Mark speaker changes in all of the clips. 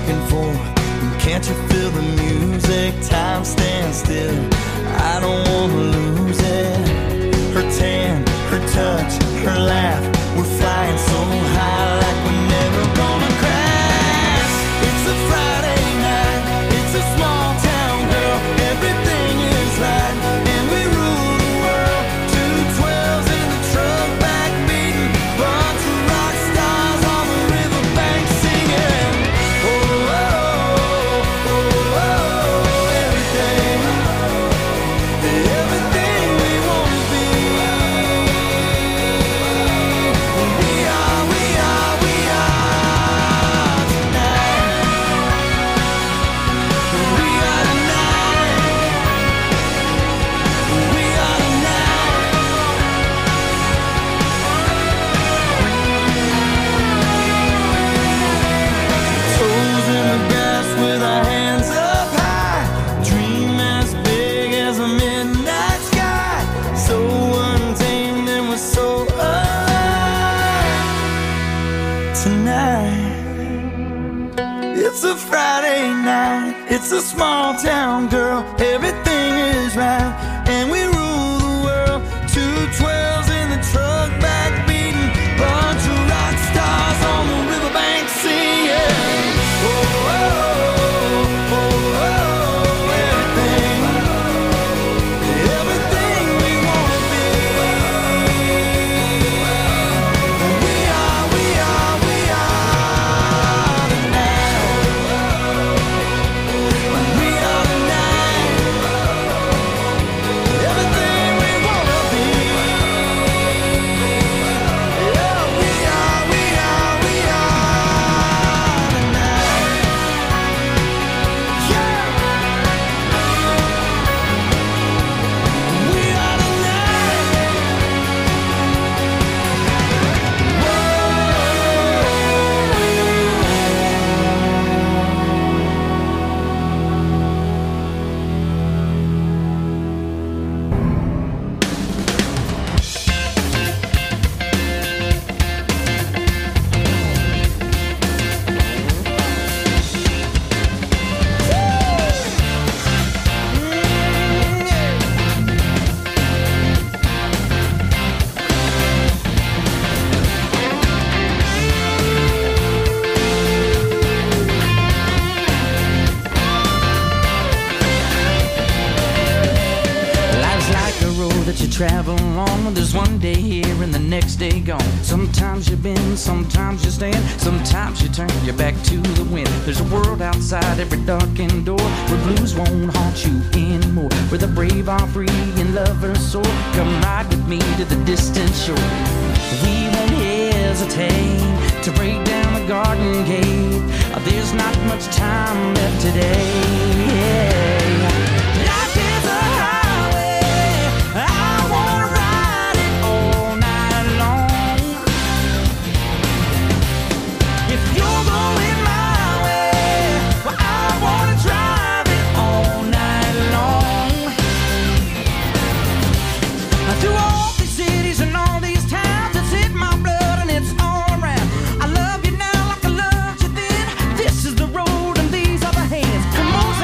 Speaker 1: back and forth. Can't you feel the music? Time stands still. I don't wanna lose it. Her tan, her touch, her laugh. We're flying so high like we're never gonna crash. It's a Friday night. It's a small town girl. Everything is right, and we rule the world. 212s in the truck, back beating. Bunch of rock stars on the riverbank singing. Oh, oh, oh, oh, oh, everything, everything we want to be. We are tonight. We are tonight. We are tonight. Toes in the grass with our hands up high. Dream as big as a midnight sky. So untamed and we're so alive tonight. It's a Friday night. It's a small town girl. Everything is right, and we rule the world. 212s in the truck, back beating. Bunch of rock stars on the riverbank singing. Oh, oh, oh, oh, oh, everything, everything we wanna be. We are tonight. We are tonight. Everything we wanna be. Yeah, we are tonight. Yeah. We are Life's like a road that you travel along. There's one day here and the next day gone. Sometimes you bend, sometimes you stand, sometimes you turn your back to the wind. There's a world outside every darkened door where blues won't haunt you anymore, where the brave are free and lovers soar. Come ride with me to the distant shore. We won't hesitate to break down the garden gate. There's not much time left today. Life is a highway. I wanna ride it all night long. If you're going my way, well, I wanna drive it all night long. Through all these cities and all these towns, it's in my blood and it's all around. I love you now like I loved you then. This is the road and these are the hands. Come on,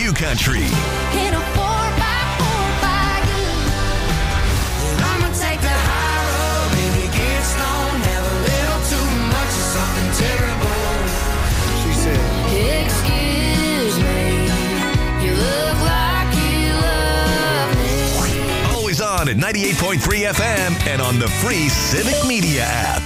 Speaker 2: new country.
Speaker 3: In a 4x4 wagon. And I'ma take the high road, baby, get stoned, have a little too much of something terrible.
Speaker 4: She said,
Speaker 3: excuse me, you look like you love me.
Speaker 2: Always on at 98.3 FM and on the free Civic Media app.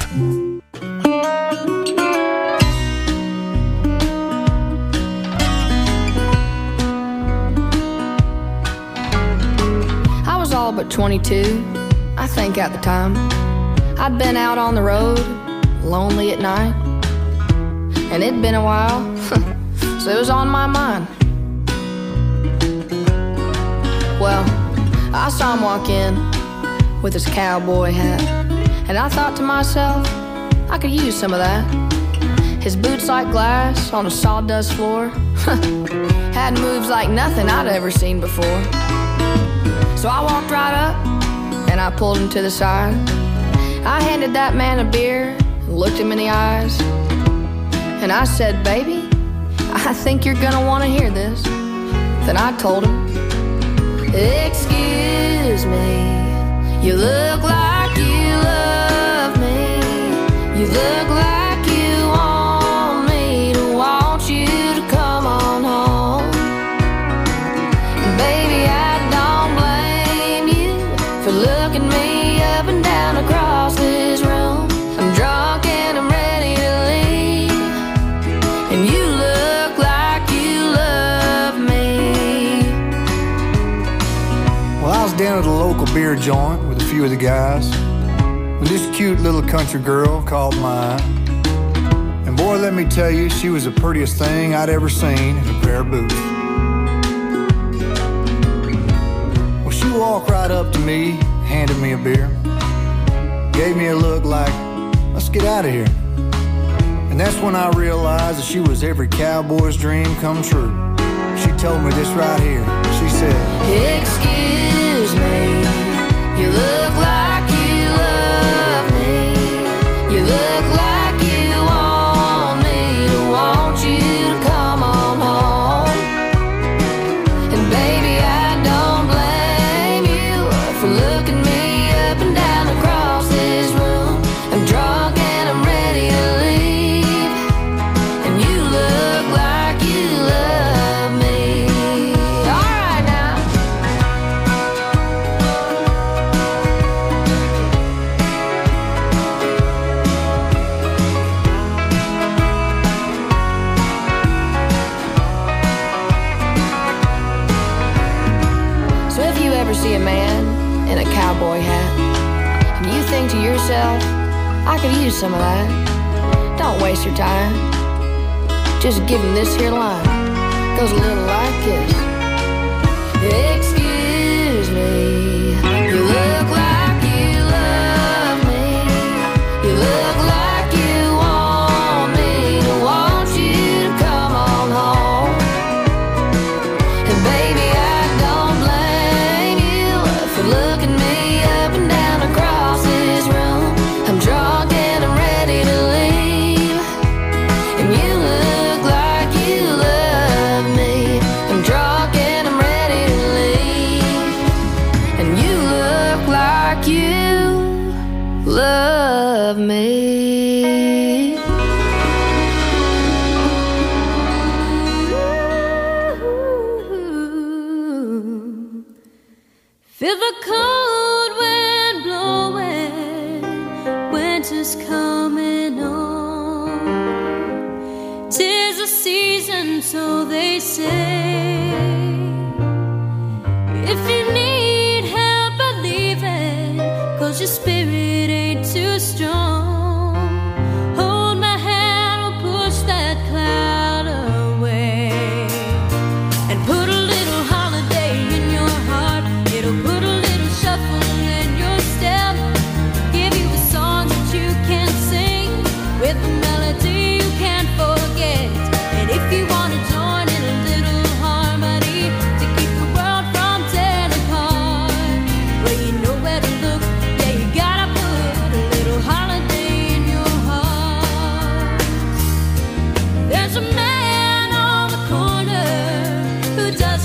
Speaker 5: I was all but 22, I think at the time. I'd been out on the road, lonely at night. And it'd been a while, so it was on my mind. Well, I saw him walk in with his cowboy hat, and I thought to myself, I could use some of that. His boots like glass on a sawdust floor had moves like nothing I'd ever seen before. So I walked right up and I pulled him to the side. I handed that man a beer and looked him in the eyes, and I said, baby, I think you're gonna wanna hear this. Then I told him, excuse me, you look like you love me. You look like you want me to want you to come on home. Baby, I don't blame you for looking me up and down across this room. I'm drunk and I'm ready to leave, and you look like you love me.
Speaker 4: well, I was down at a local beer joint with a few of the guys when this cute little country girl caught my eye. And boy, let me tell you, she was the prettiest thing I'd ever seen in a pair of boots. Well, she walked right up to me, handed me a beer, gave me a look like, let's get out of here. And that's when I realized that she was every cowboy's dream come true. She told me this right here. She said,
Speaker 5: excuse me, you look like you love me. You look like you want me to want you to come on home. And baby, I don't blame you for looking me up and down across this room. I'm drunk and I'm ready to leave, and you look like you love me. All right now. So if you ever see a man in a cowboy hat and you think to yourself, I could use some of that, don't waste your time. Just give him this here line. Goes a little like this. Excuse me, you look like you love me. You look like you want me to want you to come on home. And baby, I don't blame you for looking me up and down across this room. I'm drunk and I'm ready to leave, and you look like you love me. I'm drunk and I'm ready to leave, and you look like you love me.
Speaker 6: Feel the cold wind blowing, winter's coming on. 'Tis a season, so they say. If you need help believing, 'cause your spirit ain't too strong, hold my hand, we'll push that cloud away, and put a little holiday in your heart. It'll put a little shuffle in your step, give you a song that you can sing with a melody you can't forget. And if you want to join in a little harmony to keep the world from tearing apart, well, you know where to look. Yeah, you gotta put a little holiday in your heart. There's a man on the corner who does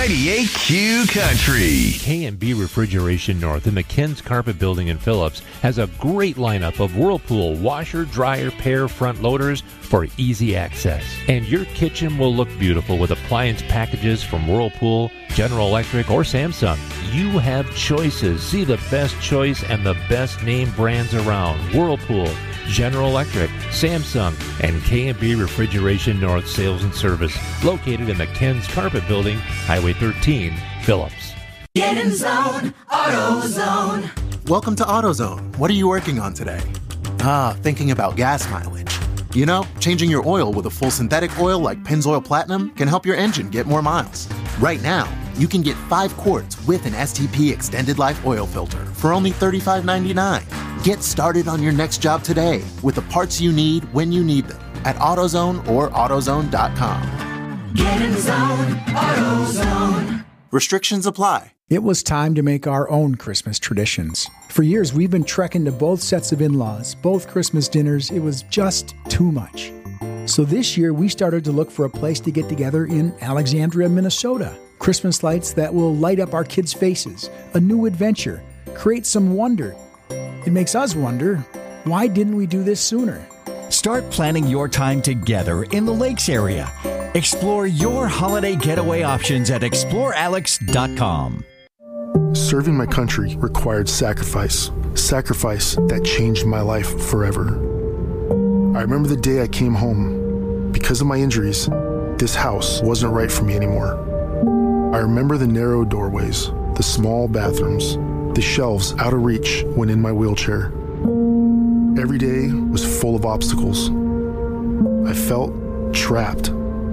Speaker 2: 98Q Country.
Speaker 7: K&B Refrigeration North in the Ken's Carpet Building in Phillips has a great lineup of Whirlpool washer, dryer, pair front loaders for easy access. And your kitchen will look beautiful with appliance packages from Whirlpool, General Electric, or Samsung. You have choices. See the best choice and the best name brands around. Whirlpool, General Electric, Samsung, and K&B Refrigeration North Sales and Service, located in the Ken's Carpet Building, Highway 13, Phillips.
Speaker 3: Get in zone, AutoZone.
Speaker 8: Welcome to AutoZone. What are you working on today? Thinking about gas mileage. You know, changing your oil with a full synthetic oil like Pennzoil Platinum can help your engine get more miles. Right now, you can get 5 quarts with an STP Extended Life Oil Filter for only $35.99. Get started on your next job today with the parts you need when you need them at AutoZone or AutoZone.com.
Speaker 3: Get in zone, AutoZone.
Speaker 8: Restrictions apply.
Speaker 9: It was time to make our own Christmas traditions. For years, we've been trekking to both sets of in-laws, both Christmas dinners. It was just too much. So this year, we started to look for a place to get together in Alexandria, Minnesota. Christmas lights that will light up our kids' faces, a new adventure, create some wonder. It makes us wonder, why didn't we do this sooner?
Speaker 10: Start planning your time together in the Lakes area. Explore your holiday getaway options at explorealex.com.
Speaker 11: Serving my country required sacrifice that changed my life forever. I remember the day I came home. Because of my injuries, this house wasn't right for me anymore. I remember the narrow doorways, the small bathrooms, the shelves out of reach when in my wheelchair. Every day was full of obstacles. I felt trapped.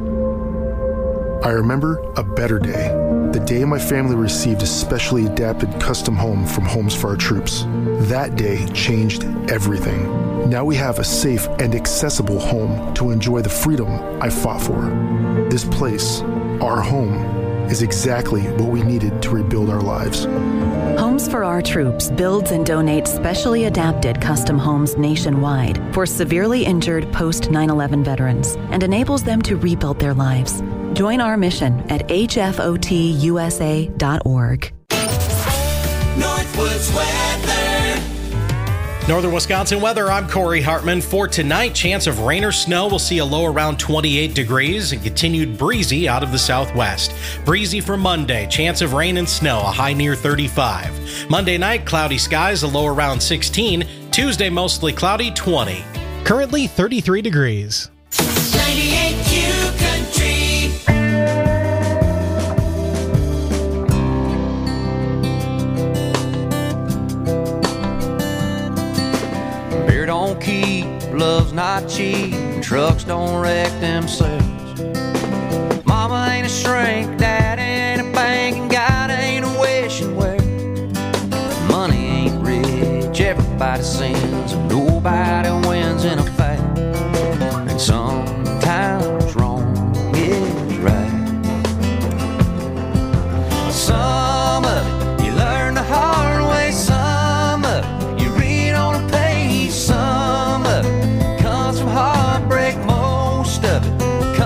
Speaker 11: I remember a better day, the day my family received a specially adapted custom home from Homes for Our Troops. That day changed everything. Now we have a safe and accessible home to enjoy the freedom I fought for. This place, our home, is exactly what we needed to rebuild our lives.
Speaker 12: Homes for Our Troops builds and donates specially adapted custom homes nationwide for severely injured post 9/11 veterans and enables them to rebuild their lives. Join our mission at hfotusa.org.
Speaker 3: Northwoods weather.
Speaker 13: Northern Wisconsin weather, I'm Corey Hartman. For tonight, chance of rain or snow. We'll see a low around 28 degrees and continued breezy out of the southwest. Breezy for Monday, chance of rain and snow, a high near 35. Monday night, cloudy skies, a low around 16. Tuesday, mostly cloudy, 20.
Speaker 14: Currently 33 degrees.
Speaker 3: 98Q Country.
Speaker 15: Beer don't keep, love's not cheap, trucks don't wreck themselves. Mama ain't a shrink, daddy ain't a bank, and God ain't a wishing well. Money ain't rich, everybody sins, and nobody wins in a fight. And sometimes wrong is right. Some of it you learn the hard way, some of it you read on a page, some of it comes from heartbreak, most of it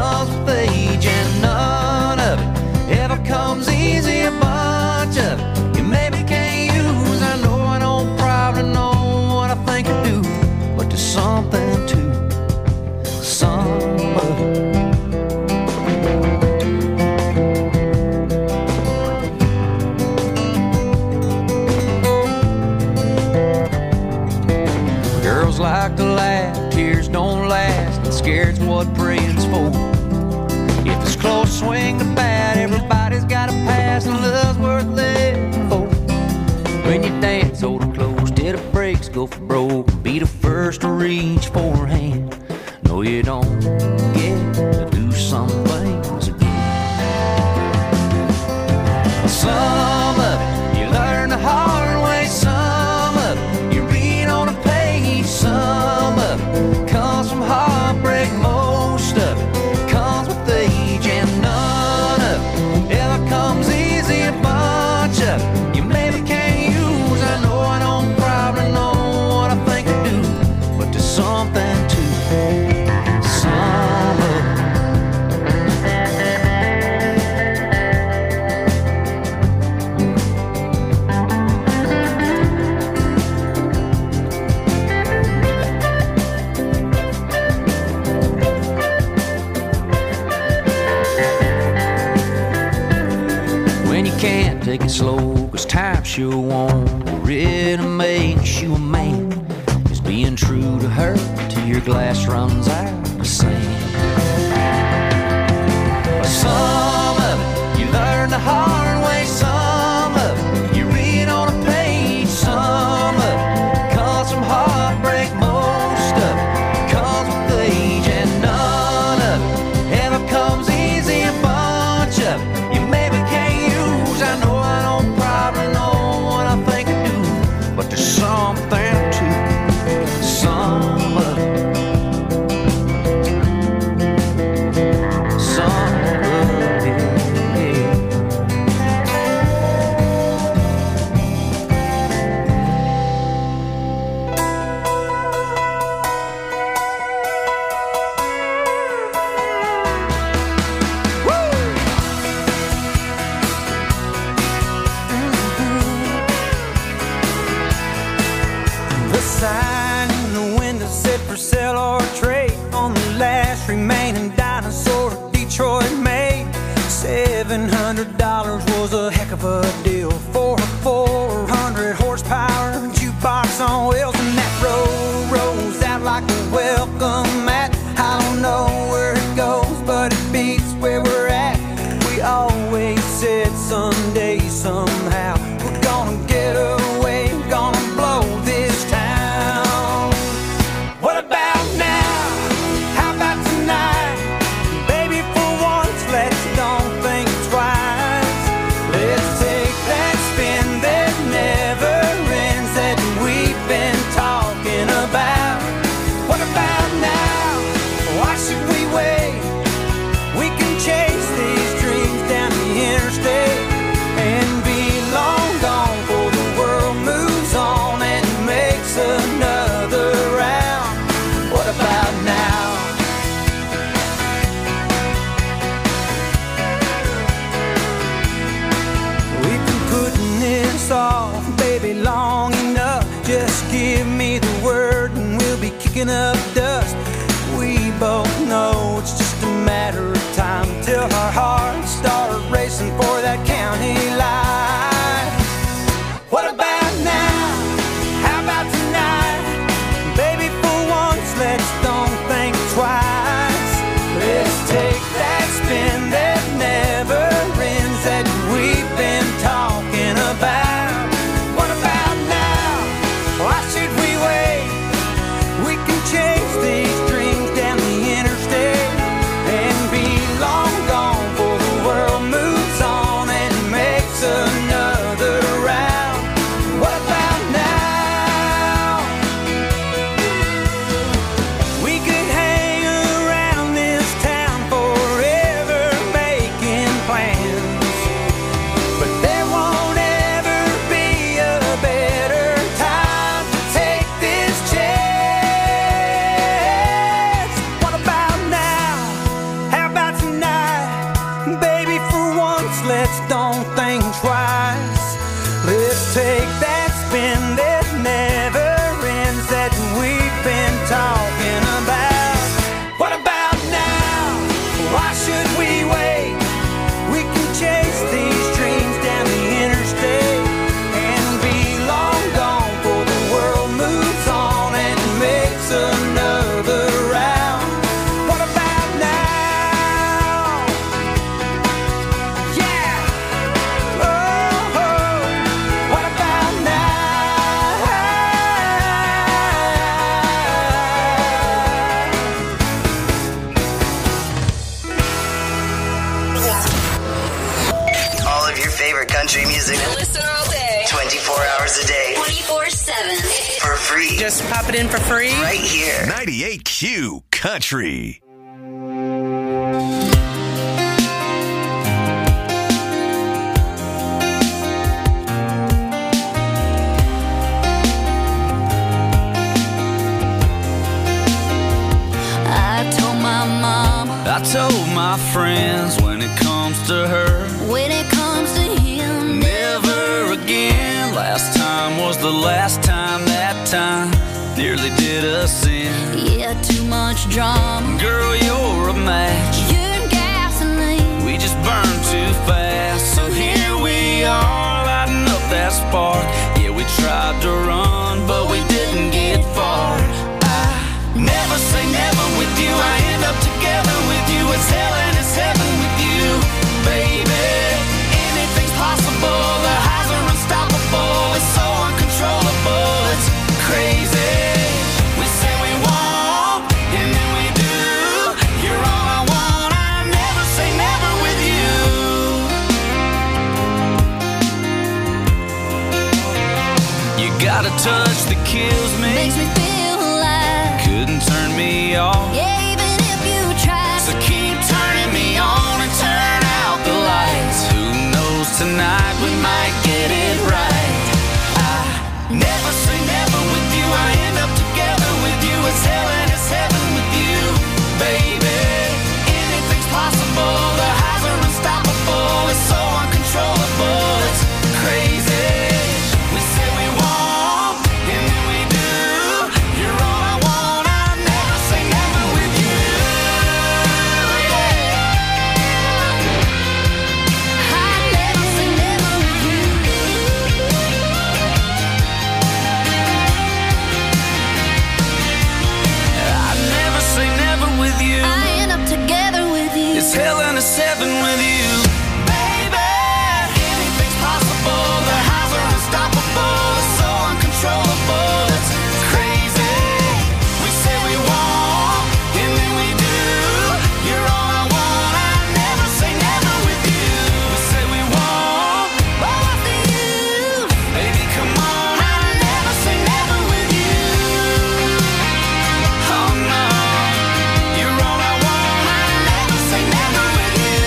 Speaker 15: take it slow, cause time sure won't really make you a man. Is being true to her till your glass runs out of sand. Some of it you learn the hard way, some of it you read on a page, some of it comes from heartbreak, most of it comes with age, and none of it ever comes easy. A bunch of it you maybe can't use. I know I don't probably know what I think I do, but there's something to some of it.
Speaker 16: $700 was a heck of a deal for a 400 horsepower jukebox on wheels, and that road rolls out like a welcome mat. I don't know where it goes, but it beats where we're at. We always said someday, somehow, we're gonna get away, gonna blow this town. What about now? How about tonight? Baby, for once, let's don't think twice. Let's take that spin that never ends that we've been talking about. What about now? Why should we wait? We can chase these dreams down the interstate and be long gone before the world moves on and makes another round. What about now? We've been putting this off, baby, long enough. Just give me the word and we'll be kicking up dust. We both know it's just a matter of time till our hearts start racing for that county line. What about now? How about tonight? Baby, for once, let's don't think twice. Let's take that spin that never ends that we've been talking about. What about now? Why should we wait? We can chase these dreams down the interstate and be long gone before the world moves on and makes another round. What about now? We could hang around this town forever making plans, but there won't ever be a better time to take this chance. What about now? How about tonight? Baby, for once, let's don't think twice. Let's take that spin that never ends that we've been talking about. What about now? Why should we wait? We can chase these dreams down the interstate and be long gone before the world moves on and makes another round. What about now? Yeah. Oh, what about now?
Speaker 17: All of your favorite country music.
Speaker 18: Listen all day.
Speaker 17: 24 hours a day.
Speaker 18: 24/7.
Speaker 17: For free.
Speaker 18: Just pop it in for free.
Speaker 17: Right here.
Speaker 2: 98Q Country.
Speaker 6: I told my mama,
Speaker 15: I told my friends when it comes to her,
Speaker 6: when it comes to him,
Speaker 15: never again. Last time was the last time, that time nearly did us in.
Speaker 6: yeah, too much drama.
Speaker 15: Girl, you're a match.
Speaker 6: You're gasoline.
Speaker 15: We just burn too fast, so here we are.
Speaker 1: kills me.
Speaker 6: Makes me feel alive.
Speaker 1: Couldn't turn me off.
Speaker 6: Yeah, even if you try.
Speaker 1: So keep turning me on and turn out the lights. Who knows, tonight we might get it right. I never say never with you. I end up together with you. It's hell and it's heaven with you, baby. Anything's possible. The highs are unstoppable. It's so uncontrollable. It's crazy. We say we won't, and then we do. You're all I want. I never say never with you.
Speaker 6: I never say never with you.
Speaker 1: I never say never with you.
Speaker 6: I end up together with you.
Speaker 1: It's hell and it's heaven with you, baby. Anything's possible. The highs are unstoppable. It's so uncontrollable. It's crazy. We say we won't, and then we do. You're all I want. I never say never with you. We say we won't, but what's the use? Baby, come on. I never say never with you. Oh no, you're all I want. I never say never with you.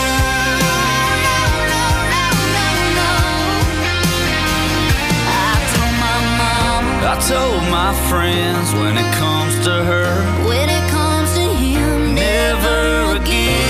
Speaker 6: No, no, no, no. I told my mom.
Speaker 1: I told my friends when it comes to her,
Speaker 6: When it comes to him,
Speaker 1: never again.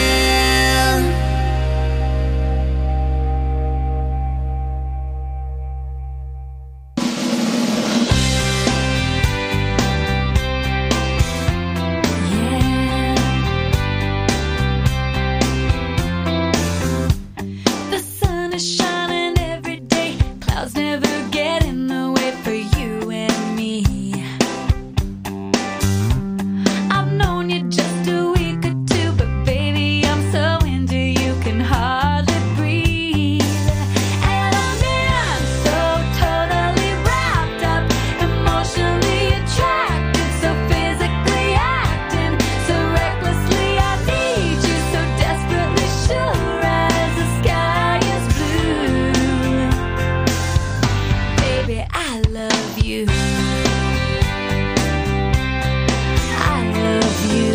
Speaker 6: The sun is shining every day. Clouds never get in the way for you and me. I've known you just a week or two, but baby, I'm so into you, can hardly breathe. And I'm in so totally wrapped up, emotionally attracted, so physically acting, so recklessly I need you, so desperately sure as the sky is blue. Baby, I love you. I love you.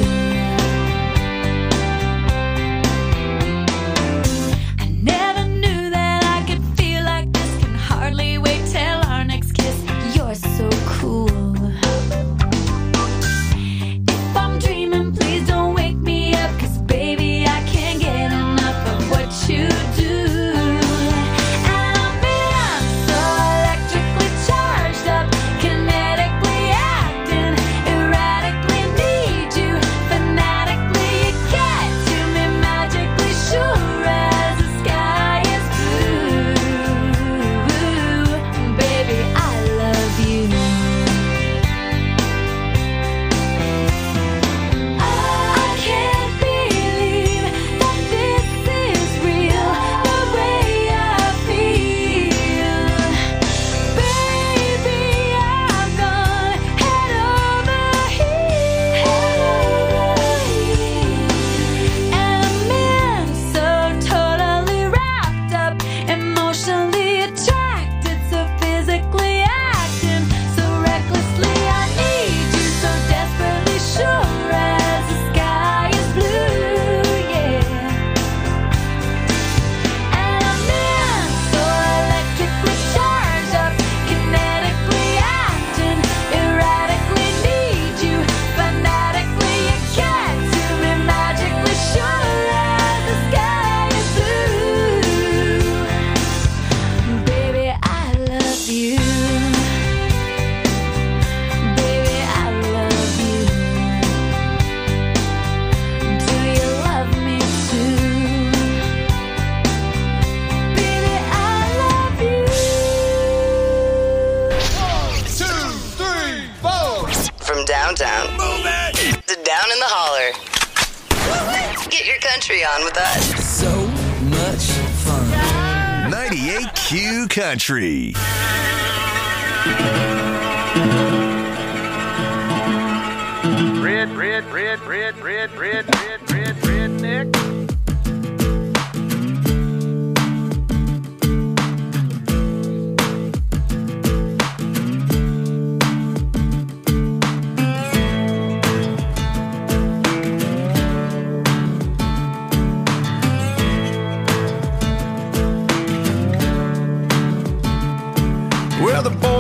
Speaker 6: I never knew that I could feel like this. Can hardly wait till our next kiss. You're so cool. If I'm dreaming, please don't wake me up, 'cause baby, I can't get enough of what you do. And I'm in so electrically charged up, kinetically acting, erratically need you, fanatically you get to me, magically sure as the sky is blue. Baby, I love you. I can't believe that this is real, the way I feel. Baby, I've gone head over heels. And I'm in so totally wrapped up, emotionally attracted, so physically acting, so recklessly I need you, so desperately sure as the sky is blue, yeah. And I'm in so electrically charged up, kinetically acting, erratically need you, fanatically you get to me, magically sure as the sky is blue. Baby, I love you. Baby, I love you. Do you love me too? Baby, I love you.
Speaker 3: 1, 2, 3, 4.
Speaker 17: From downtown to down in the holler. Get your country on with us.
Speaker 1: So much fun.
Speaker 2: 98Q Country.
Speaker 3: Redneck.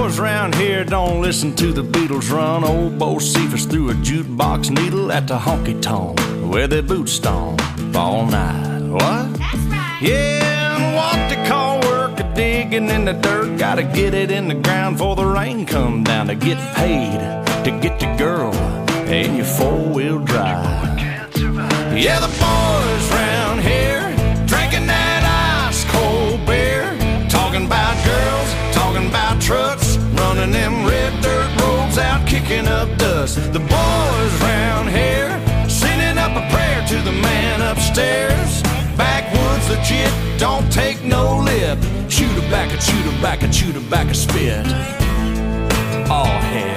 Speaker 19: boys round here don't listen to the Beatles run. Old Bo Cephas threw a jukebox needle at the honky-tonk where their boots stomp all night. What? That's right. Yeah, and what they call work a digging in the dirt. Gotta get it in the ground before the rain come down to get paid, to get your girl and your four-wheel drive. Yeah, the boys round here drinking that ice-cold beer, talking about girls, talking about trucks, running them red dirt roads out, kicking up dust. The boys round here sending up a prayer to the man upstairs. Backwoods legit, don't take no lip. Chew tobacco, chew tobacco, chew tobacco, spit. Oh, heck.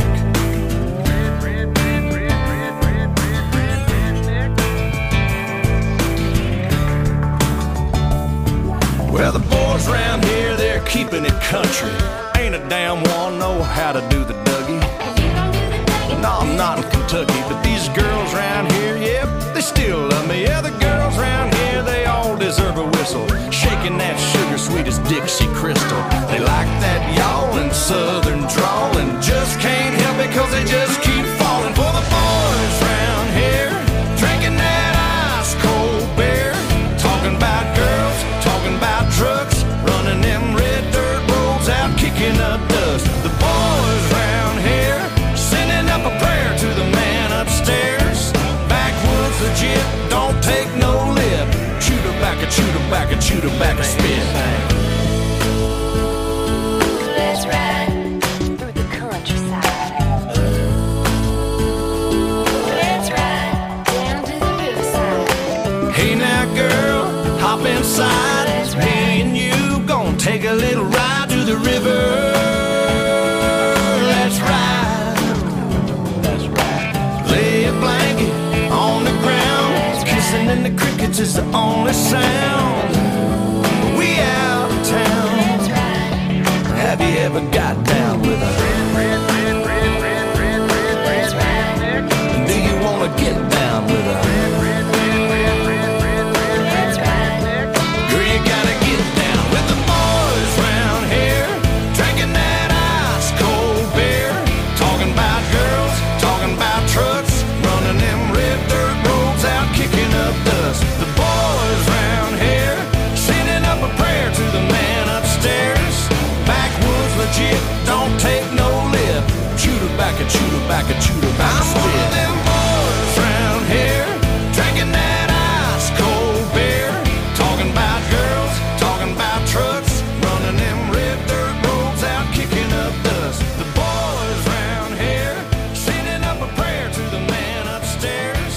Speaker 19: Well, the boys round here, they're keeping it country. Ain't a damn one know how to do the Dougie. No, I'm not in Kentucky, but these girls round here, yep, they still love me. Yeah, the girls round here, they all deserve a whistle. Shaking that sugar sweet as Dixie Crystal. They like that y'all southern drawl and just can't help it cause they just keep falling for the boys round here. Drinking that ice-cold beer, talking about girls, talking about trucks, running them red dirt roads out, kicking up dust. The boys round here sending up a prayer to the man upstairs. Backwoods legit, don't take no lip. Chew tobacco, chew tobacco, chew tobacco, spit.
Speaker 5: Let's ride through the countryside. Let's ride down to the riverside.
Speaker 19: Hey now girl, hop inside. Me and you gon' take a little ride to the river. Let's ride. That's right. Lay a blanket on the ground. Kissing in the crickets is the only sound. We out of town. That's right. Have you ever got down with a That's right. Do you wanna get down with a That's right. Girl, you gotta get down with the boys round here, drinking that ice-cold beer, talking about girls, talking about trucks, running them red dirt roads out, kicking up dust. The boys round here sending up a prayer to the man upstairs. Backwoods legit, don't take no lip. Chew tobacco, chew tobacco, chew tobacco, spit. I'm one of them boys round here, drinking that ice-cold beer, talking about girls, talking about trucks, running them red dirt roads out, kicking up dust. The boys round here sending up a prayer to the man upstairs.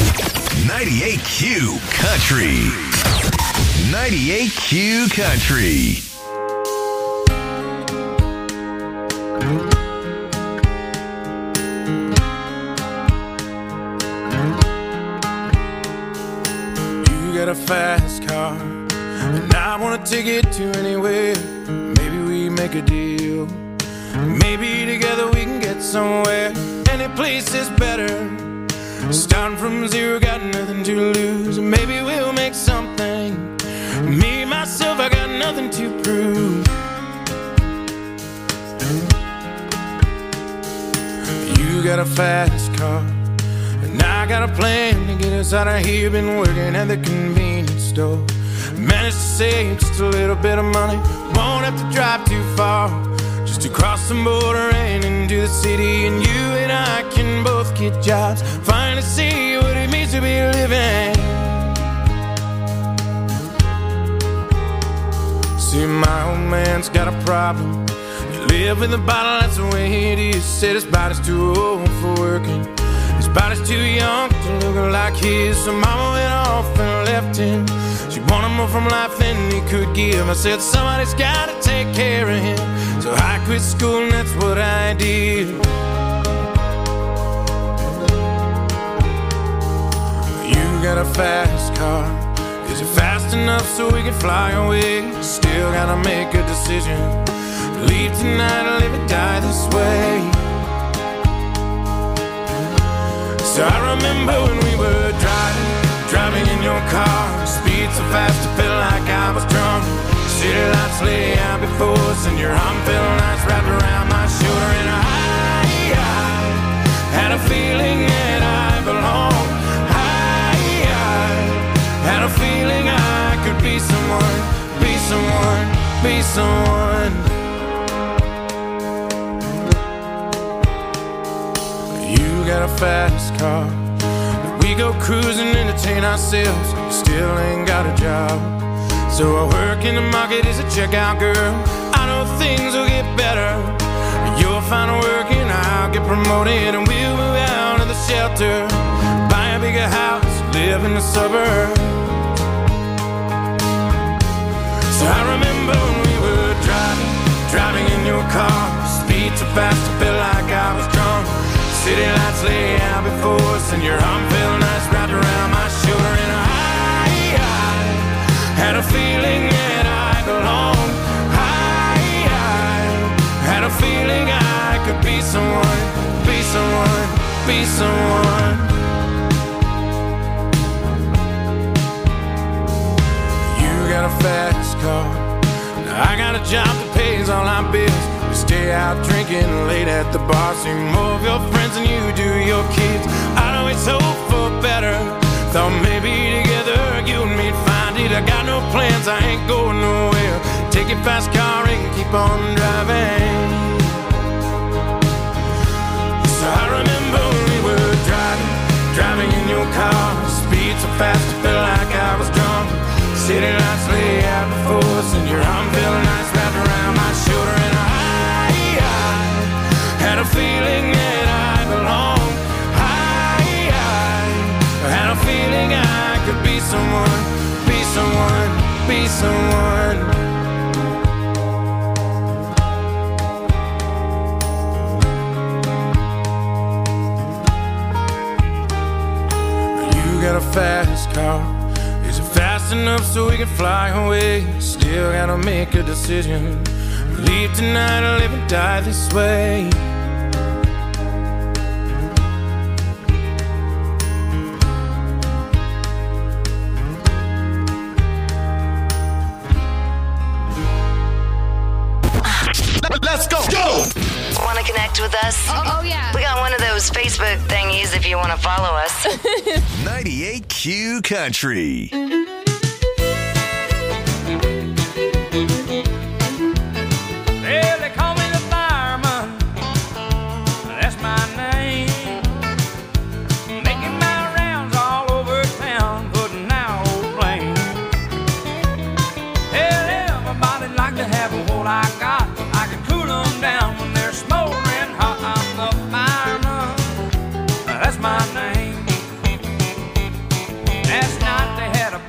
Speaker 2: 98Q Country. 98Q Country.
Speaker 20: You got a fast car, and I wanna take it to anywhere. Maybe we make a deal. Maybe together we can get somewhere. Any place is better. Starting from zero, got nothing to lose. Maybe we'll make something. Me, myself, I got nothing to prove. You got a fast car, and I got a plan to get us out of here. Been working at the convenience store. Managed to save just a little bit of money. Won't have to drive too far, just to cross the border and into the city. And you and I can both get jobs, finally see what it means to be living. See, my old man's got a problem. You live with a bottle, that's the way it is. Said his body's too old for working, his body's too young to look like his. So mama went off and left him. She wanted more from life than he could give. I said somebody's gotta take care of him. So I quit school and that's what I did. You got a fast car, is it fast enough so we can fly away? Still gotta make a decision. Leave tonight or live or die this way. So I remember when we were driving in your car. Speed so fast I felt like I was drunk. City lights lay out before us, and your arm felt nice wrapped around my shoulder. And I had a feeling that I belonged. I had a feeling I could be someone, be someone, be someone. You got a fast car, we go cruising, entertain ourselves. You still ain't got a job, so I work in the market as a checkout girl. I know things will get better. You'll find work and I'll get promoted, and we'll move out of the shelter, buy a bigger house, live in the suburbs. So I remember when we were driving in your car, speed so fast I felt like I was drunk. City lights lay out before us, and your arm felt nice wrapped around my shoulder. And I had a feeling that I belonged. I had a feeling I could be someone, be someone, be someone. You got a fast car, I got a job that pays all our bills. We stay out drinking late at the bar, see more of your friends than you do your kids. I'd always hope for better, thought maybe together you and me'd find it. I got no plans, I ain't going nowhere. Take your fast car and keep on driving. So I remember when we were driving in your car, speed so fast I felt like I was drunk. City lights lay out before us, and your arm felt nice wrapped around my shoulder. And I had a feeling that I belonged. I had a feeling I could be someone, be someone, be someone. You got a fast car, is it fast enough so we can fly away? Still gotta make a decision, leave tonight or live and die this way.
Speaker 2: Let's go! Go!
Speaker 17: Want to connect with us?
Speaker 18: Oh, yeah.
Speaker 17: We got one of those Facebook thingies if you want to follow us.
Speaker 2: 98Q Country.
Speaker 16: Well, they call me the fireman, that's my name. Making my rounds all over town, putting out old flames. Hell, everybody like to have what I got. I can cool them down when they're smoldering hot. I'm the fireman, that's my name. Last night they had a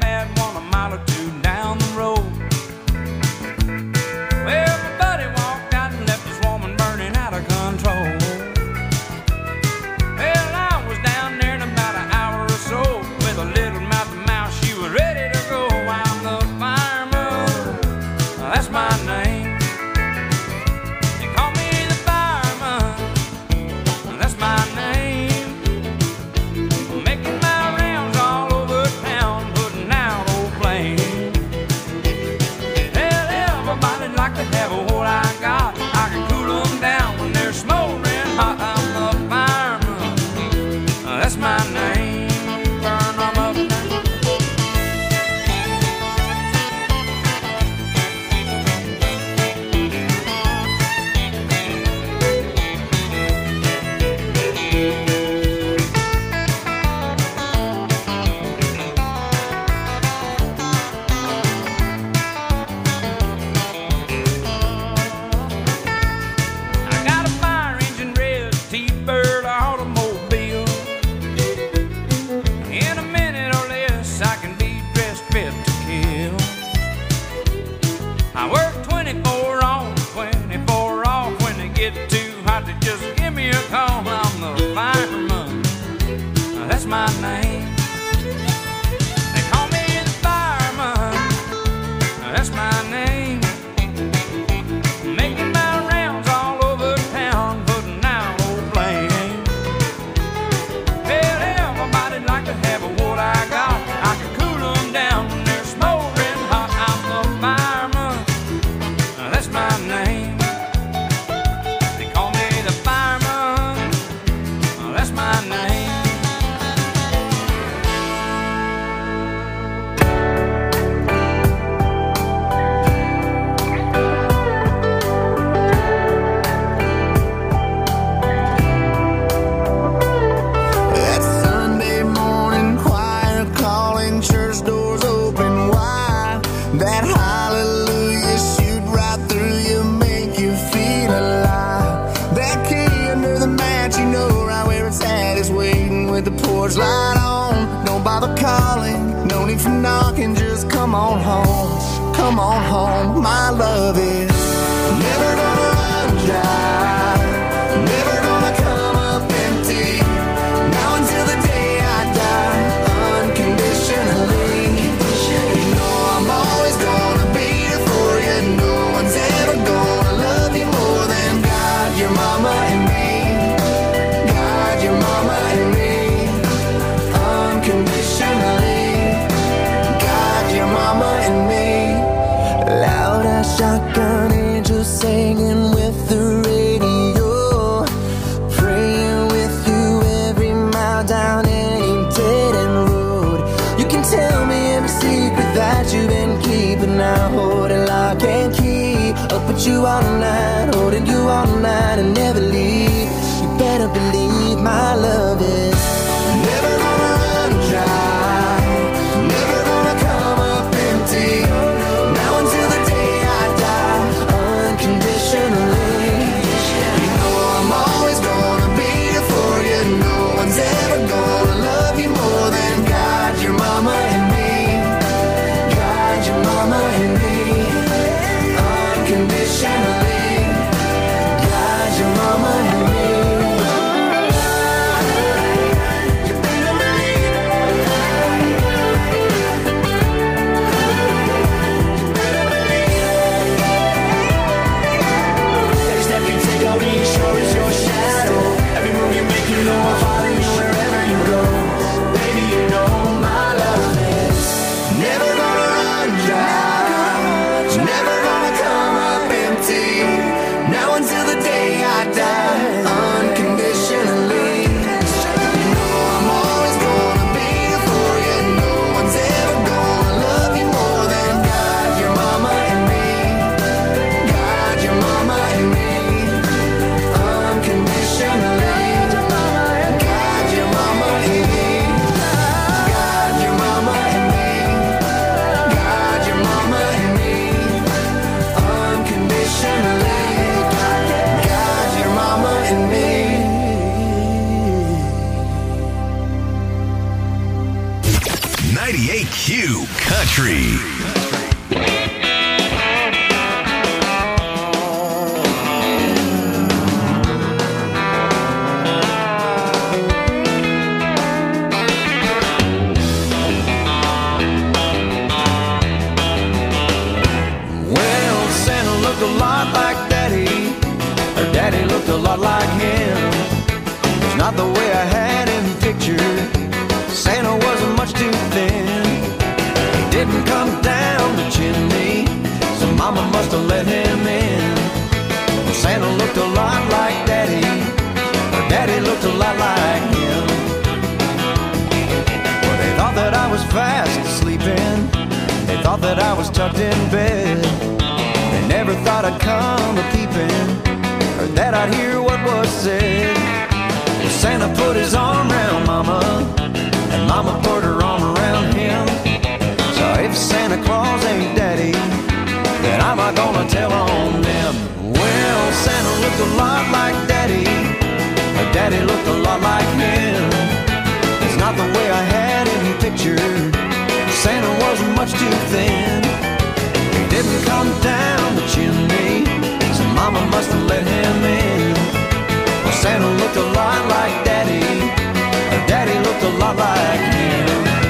Speaker 1: first doors open wide. That hallelujah shoot right through you, make you feel alive. That key under the mat, you know right where it's at, is waiting with the porch light on. Don't bother calling, no need for knocking, just come on home. Come on home, my love is never gonna run dry, never gonna come up empty. Now until the day I die, unconditionally. You know I'm always gonna be here for you. No one's ever gonna love you more than God, your mama and me. God, your mama and me. Unconditionally. God, your mama and me. Loud as shotgun angels singing with the radio, praying with you every mile down any dead end road. You can tell me every secret that you've been keeping. I hold it lock and key, up with you all night, holding you all night and never leave. You better believe my love is never gonna run dry, never gonna come up empty. Now until the day I die, unconditionally. You know I'm always gonna be here for you. No one's ever gonna love you more than God, your mama and me. God, your mama and me. Unconditionally. God, your mama and me. Every step you take, I'll be sure is your shadow. Every move you make, you know I'll follow you wherever you go. Baby, you know my love is never gonna run dry, never gonna come up empty. Now until the day I die, unconditionally. You know I'm always gonna be here for you. No one's ever gonna love you more than God, your mama and me. God, your mama and me. Unconditionally. God, your mama and me. God, your mama and me. God, your mama and me. Unconditionally. God, your mama and me.
Speaker 2: 98Q Country.
Speaker 15: Well, Santa looked a lot like Daddy, or Daddy looked a lot like him. It's not the way I had him pictured. Santa wasn't much too thin. He didn't come down the chimney, so Mama must have let him in. Well, Santa looked a lot like Daddy, or Daddy looked a lot like him. Well, they thought that I was fast sleeping. They thought that I was tucked in bed. They never thought I'd come a-peeping, or that I'd hear what was said. Well, Santa put his arm around Mama, and Mama put her arm around him. So if Santa Claus ain't Daddy, then I'm not gonna tell on them. Well, Santa looked a lot like Daddy, but Daddy looked a lot like him. It's not the way I had him pictured. Santa wasn't much too thin. He didn't come down the chimney, so Mama must have let him in. Well, Santa looked a lot like Daddy, or Daddy looked a lot like him.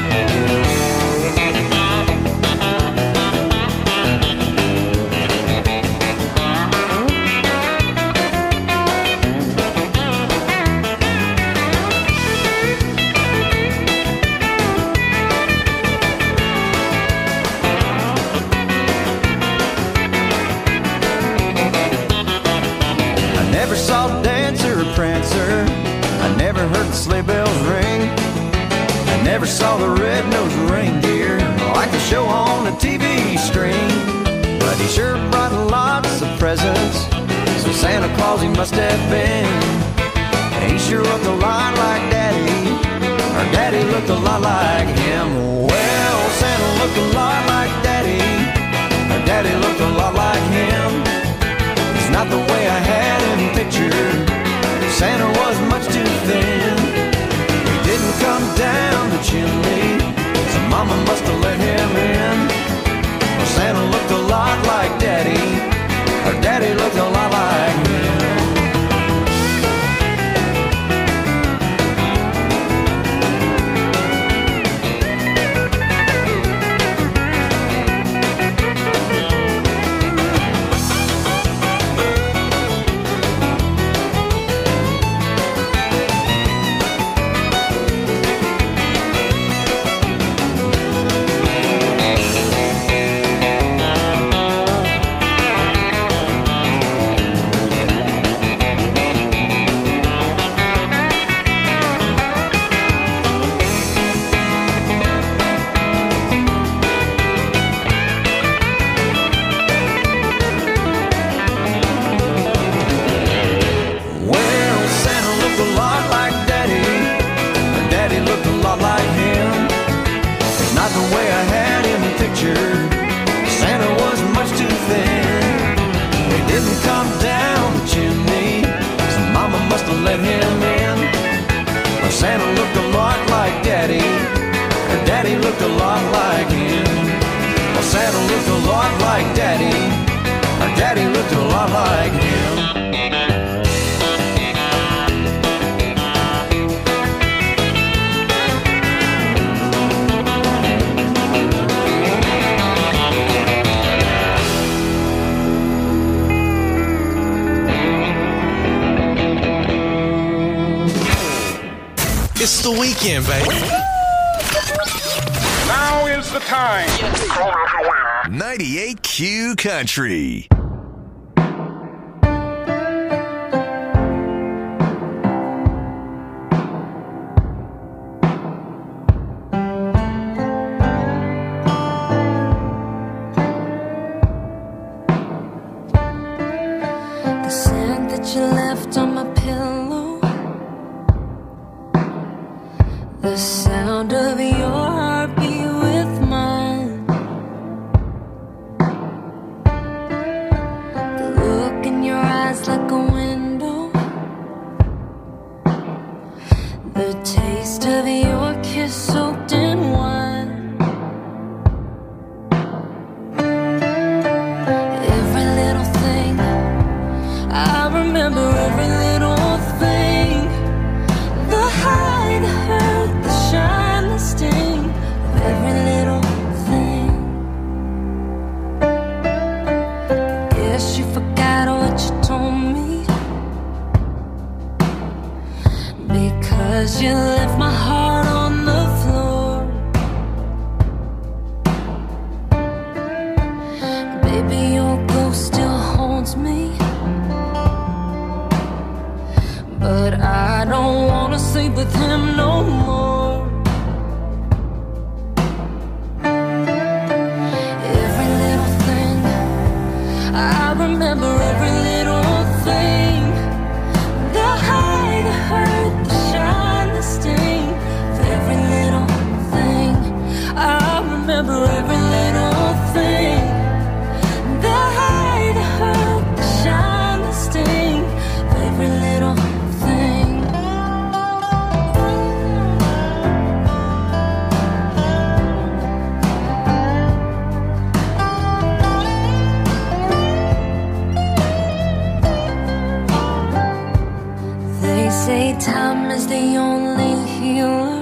Speaker 15: Saw Dancer or Prancer, I never heard the sleigh bells ring. I never saw the red-nosed reindeer like the show on the TV screen. But he sure brought lots of presents, so Santa Claus he must have been. He sure looked a lot like Daddy, or Daddy looked a lot like him. Well,
Speaker 19: the way I had him pictured. Santa was much too thin. He didn't come down the chimney, so Mama must have let him in. But Santa looked a lot like Daddy. Her Daddy looked a lot like him. Well, Santa looked a lot like Daddy. Her Daddy looked a lot like him.
Speaker 14: It's the weekend, baby.
Speaker 21: Now is the time.
Speaker 2: 98Q Country.
Speaker 6: The scent that you left on my pillow, the sound of your heartbeat with mine, the look in your eyes like a window, the taste of your kiss soaked in wine. Every little thing, I remember every little thing. The high, the hurt, the shine, the sting of every little thing. Guess you forgot what you told me, because you left my heart on the floor. Baby, your ghost still haunts me, but I don't wanna sleep with him no more. Every little thing, I remember every little thing. The high, the hurt, the shine, the sting of every little thing. I remember every little thing. The high, the hurt, the shine, the sting of every little thing. They say time is the only healer.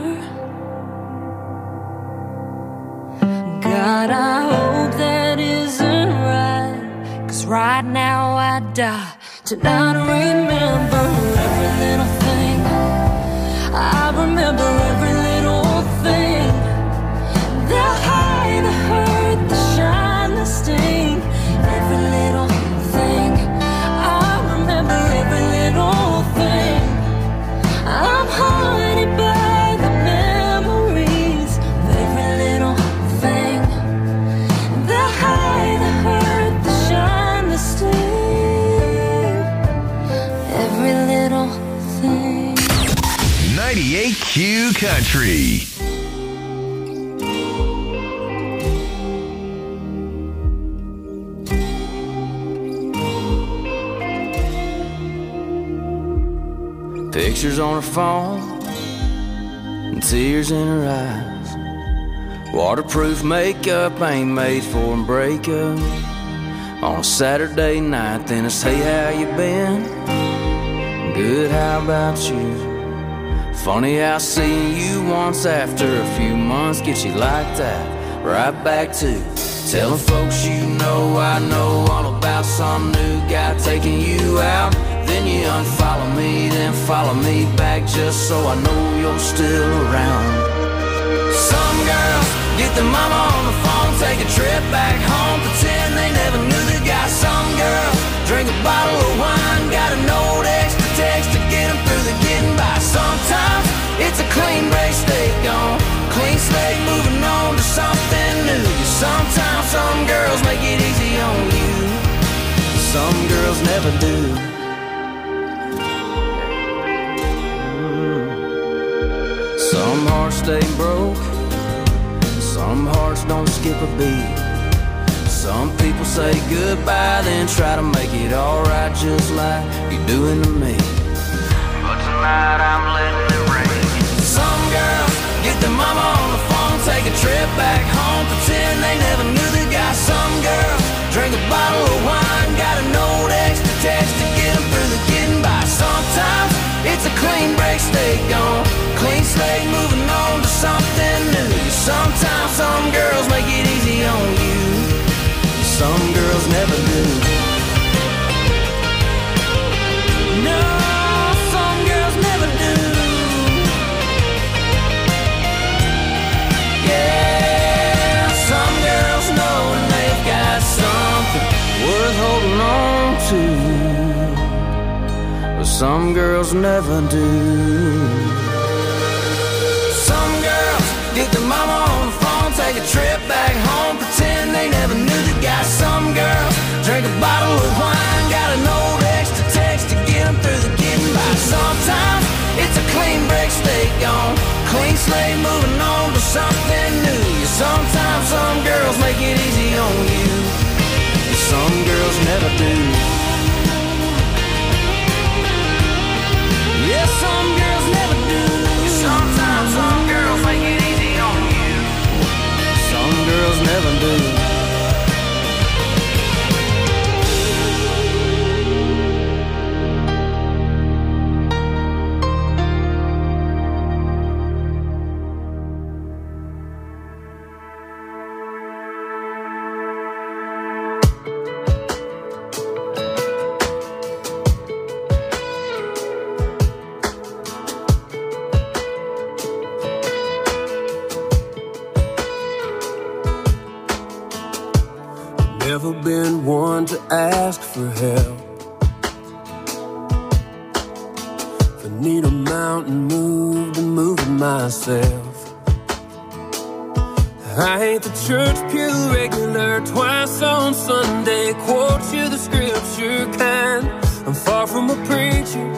Speaker 6: God, I hope that isn't right, 'cause right now I die to not remember every little thing. I remember every little thing. The high, the hurt, the shine, the sting, every little thing. I remember every little thing. I'm haunted by the memories of every little thing. The high, the hurt, the shine, the sting, every little thing.
Speaker 2: 98Q Country.
Speaker 19: Pictures on her phone and tears in her eyes. Waterproof makeup ain't made for a breakup. On a Saturday night, then it's hey, how you been? Good, how about you? Funny how seeing you once after a few months gets you like that. Right back to telling folks you know I know all about some new guy taking you out. Then you unfollow me, then follow me back just so I know you're still around. Some girls get their mama on the phone, take a trip back home, pretend they never knew the guy. Some girls drink a bottle of wine, got a note, extra text to get them through the getting by. Sometimes it's a clean break, stay gone, clean slate, moving on to something new. Sometimes some girls make it easy on you, some girls never do. Some hearts stay broke, some
Speaker 15: hearts don't skip a beat. Some people say goodbye, then try to make it alright, just like you're doing to me. But tonight I'm letting it rain. Some girls get their mama on the phone, take a trip back home, pretend they never knew the guy. Some girls drink a bottle of wine, got a note extra text to get them through the getting by. Sometimes it's a clean break, stay gone, clean slate, moving on to something new. Sometimes some girls make it easy on you, some girls never do. No, some girls never do. Yeah, some girls know when they've got something worth holding on to, but some girls never do. Some girls get their mama on the phone, take a trip back home, pretend they never knew the guy. Some girls drink a bottle of wine, got an old extra text to get them through the getting by. Sometimes it's a clean break, stay gone, clean slate, moving on to something new. Sometimes some girls make it easy on you, some girls never do. Yeah, some girls never do. Sometimes some girls make it easy on you, some girls never do.
Speaker 21: Never been one to ask for help. If I need a mountain moved, I'm moving myself. I ain't the church pew regular, twice on Sunday, quote you the scripture kind. I'm far from a preacher,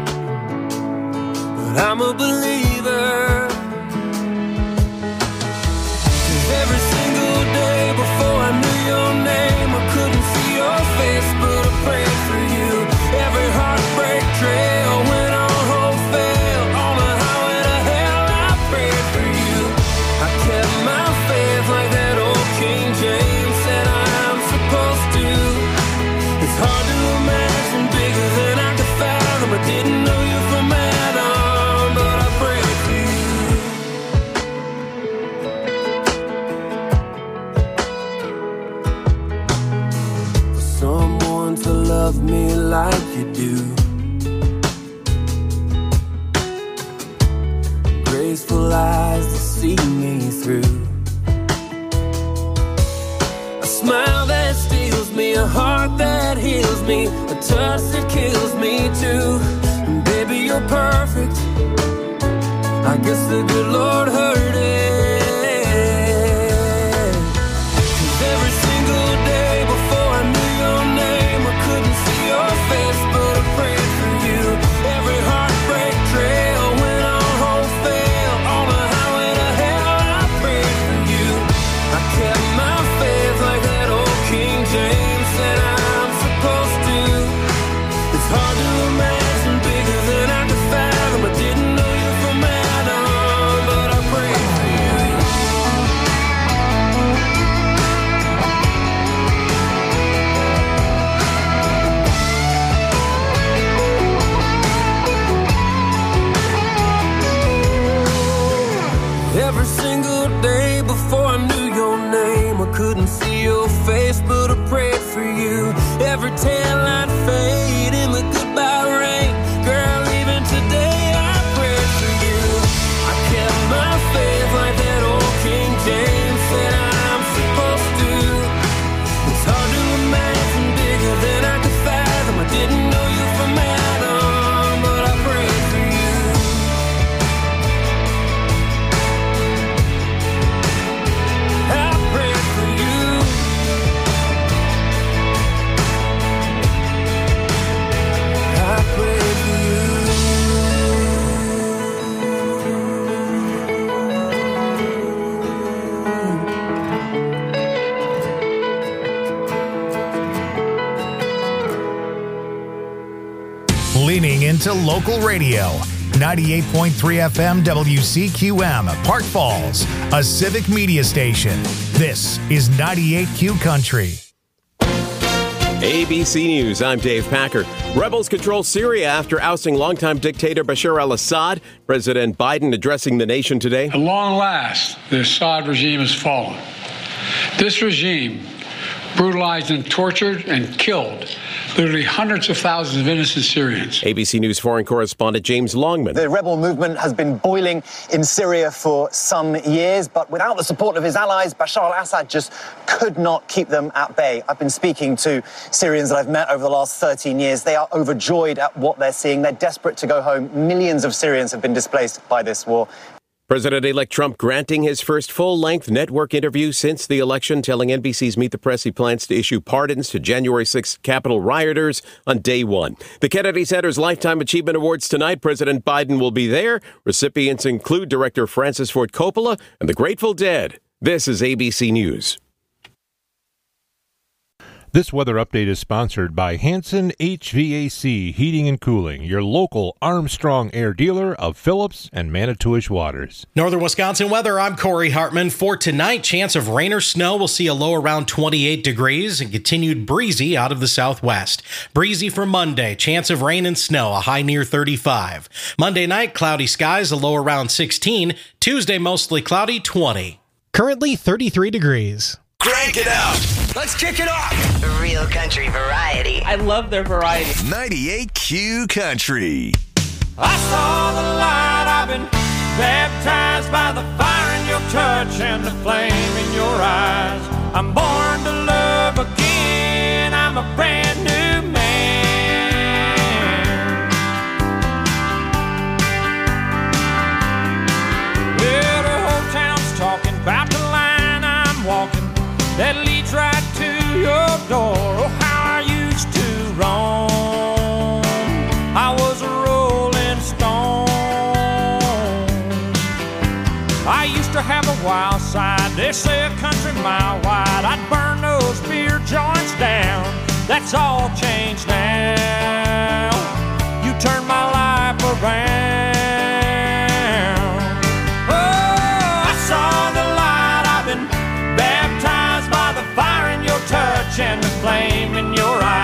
Speaker 21: but I'm a believer. 'Cause every single day before I knew your name, I couldn't see your face, but I prayed for you. Every heartbreak trail went on wholesale, on the highway to hell I prayed for you. I kept my faith like that old King James said I'm supposed to. It's hard to imagine bigger than I could fathom. I didn't know you from Adam, but I prayed for you. Someone to love me like you do, graceful eyes to see me through, a smile that steals me, a heart that heals me, a touch that kills me too. And baby, you're perfect, I guess the good Lord heard it. 'Cause every single day before I knew your name, I couldn't see your face, but I prayed for you. Every heartbreak trail went on wholesale, on the highway to hell I prayed for you. I kept my faith like that old King James said I'm supposed to. It's hard to imagine bigger than I could fathom. I didn't know you from Adam, but I prayed for you.
Speaker 4: to local radio. 98.3 FM WCQM, Park Falls, a civic media station. This is 98Q Country.
Speaker 22: ABC News, I'm Dave Packer. Rebels control Syria after ousting longtime dictator Bashar al-Assad. President Biden addressing the nation today.
Speaker 23: At long last, the Assad regime has fallen. This regime brutalized and tortured and killed literally hundreds of thousands of innocent Syrians.
Speaker 22: ABC News foreign correspondent James Longman.
Speaker 24: The rebel movement has been boiling in Syria for some years, but without the support of his allies, Bashar al-Assad just could not keep them at bay. I've been speaking to Syrians that I've met over the last 13 years. They are overjoyed at what they're seeing. They're desperate to go home. Millions of Syrians have been displaced by this war.
Speaker 22: President-elect Trump granting his first full-length network interview since the election, telling NBC's Meet the Press he plans to issue pardons to January 6th Capitol rioters on day one. The Kennedy Center's Lifetime Achievement Awards tonight. President Biden will be there. Recipients include director Francis Ford Coppola and the Grateful Dead. This is ABC News.
Speaker 7: This weather update is sponsored by Hanson HVAC Heating and Cooling, your local Armstrong Air dealer of Phillips and Manitowish Waters.
Speaker 13: Northern Wisconsin weather, I'm Corey Hartman. For tonight, chance of rain or snow. We'll see a low around 28 degrees and continued breezy out of the southwest. Breezy for Monday, chance of rain and snow, a high near 35. Monday night, cloudy skies, a low around 16. Tuesday, mostly cloudy, 20.
Speaker 14: Currently 33 degrees.
Speaker 2: Crank it up.
Speaker 17: Let's kick it off. Real country variety. I love their variety.
Speaker 2: 98Q Country.
Speaker 21: I saw the light, I've been baptized by the fire in your touch and the flame in your eyes. I'm born to love again, I'm a brand new man. Well, the whole town's talking about the line I'm walking that leads right to your door. Oh, how I used to roam. I was a rolling stone. I used to have a wild side. They say a country mile wide. I'd burn those beer joints down. That's all changed now. You turned my life around. Oh, I saw the light. I've been baptized by the fire in your touch and the flame in